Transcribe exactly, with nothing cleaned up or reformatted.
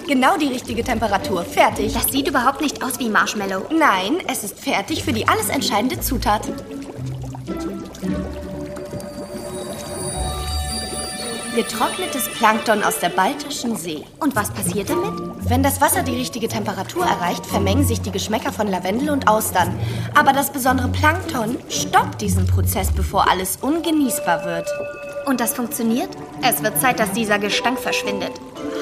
Genau die richtige Temperatur. Fertig. Das sieht überhaupt nicht aus wie Marshmallow. Nein, es ist fertig für die alles entscheidende Zutat. Getrocknetes Plankton aus der Baltischen See. Und was passiert damit? Wenn das Wasser die richtige Temperatur erreicht, vermengen sich die Geschmäcker von Lavendel und Austern. Aber das besondere Plankton stoppt diesen Prozess, bevor alles ungenießbar wird. Und das funktioniert? Es wird Zeit, dass dieser Gestank verschwindet.